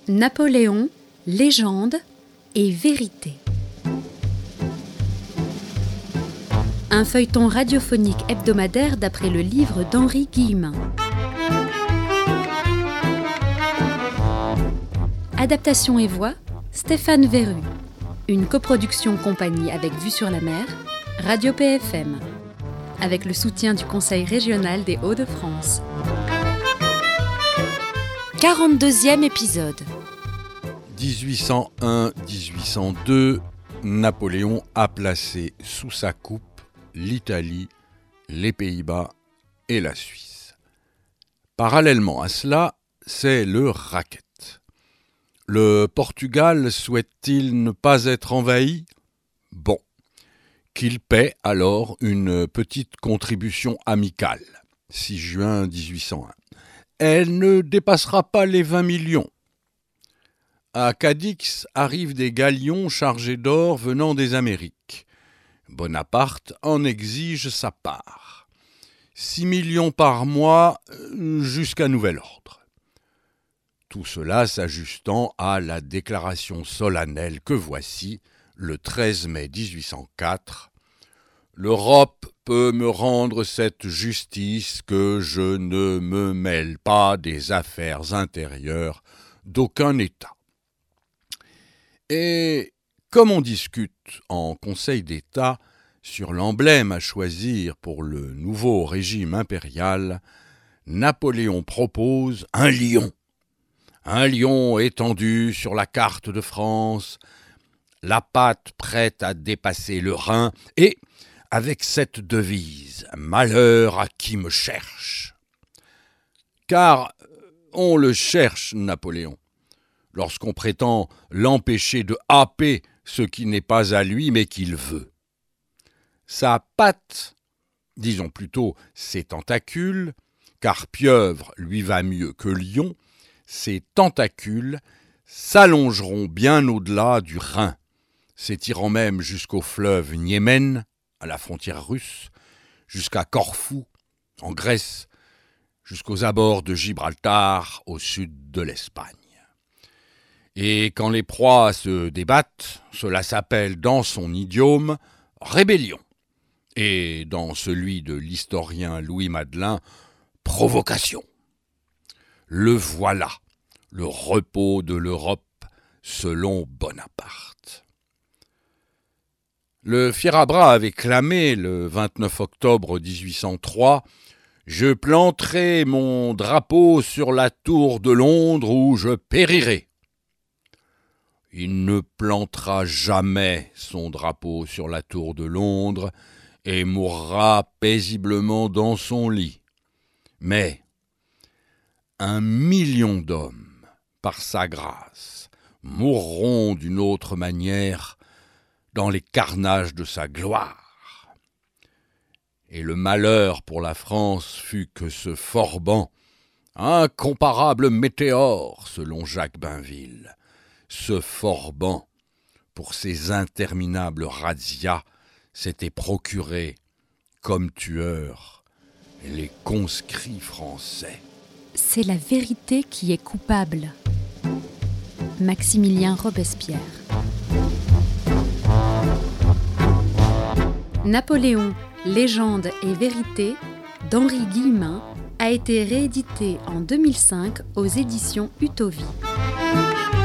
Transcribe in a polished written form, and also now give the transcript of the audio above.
Napoléon, légende et vérité. Un feuilleton radiophonique hebdomadaire d'après le livre d'Henri Guillemin. Adaptation et voix, Stéphane Verru. Une coproduction compagnie avec Vue sur la Mer, Radio PFM. Avec le soutien du Conseil régional des Hauts-de-France. 42e épisode. 1801-1802, Napoléon a placé sous sa coupe l'Italie, les Pays-Bas et la Suisse. Parallèlement à cela, c'est le racket. Le Portugal souhaite-t-il ne pas être envahi ? Bon, qu'il paie alors une petite contribution amicale, 6 juin 1801. Elle ne dépassera pas les 20 millions. À Cadix arrivent des galions chargés d'or venant des Amériques. Bonaparte en exige sa part. 6 millions par mois jusqu'à nouvel ordre. Tout cela s'ajustant à la déclaration solennelle que voici, le 13 mai 1804. L'Europe peut me rendre cette justice que je ne me mêle pas des affaires intérieures d'aucun État. Et comme on discute en Conseil d'État sur l'emblème à choisir pour le nouveau régime impérial, Napoléon propose un lion. Un lion étendu sur la carte de France, la patte prête à dépasser le Rhin, et avec cette devise « Malheur à qui me cherche ». Car on le cherche, Napoléon, lorsqu'on prétend l'empêcher de happer ce qui n'est pas à lui mais qu'il veut. Sa patte, disons plutôt ses tentacules, car pieuvre lui va mieux que lion, ses tentacules s'allongeront bien au-delà du Rhin, s'étirant même jusqu'au fleuve Niémen, à la frontière russe, jusqu'à Corfou, en Grèce, jusqu'aux abords de Gibraltar, au sud de l'Espagne. Et quand les proies se débattent, cela s'appelle dans son idiome « rébellion » et dans celui de l'historien Louis Madelin « provocation ». Le voilà, le repos de l'Europe selon Bonaparte. Le fier à bras avait clamé le 29 octobre 1803 « Je planterai mon drapeau sur la tour de Londres où je périrai ». Il ne plantera jamais son drapeau sur la tour de Londres et mourra paisiblement dans son lit. Mais 1 million d'hommes, par sa grâce, mourront d'une autre manière dans les carnages de sa gloire. Et le malheur pour la France fut que ce Forban, incomparable météore selon Jacques Bainville, ce Forban, pour ses interminables razzias, s'était procuré, comme tueur, les conscrits français. C'est la vérité qui est coupable. Maximilien Robespierre. Napoléon, légende et vérité d'Henri Guillemin a été réédité en 2005 aux éditions Utopie.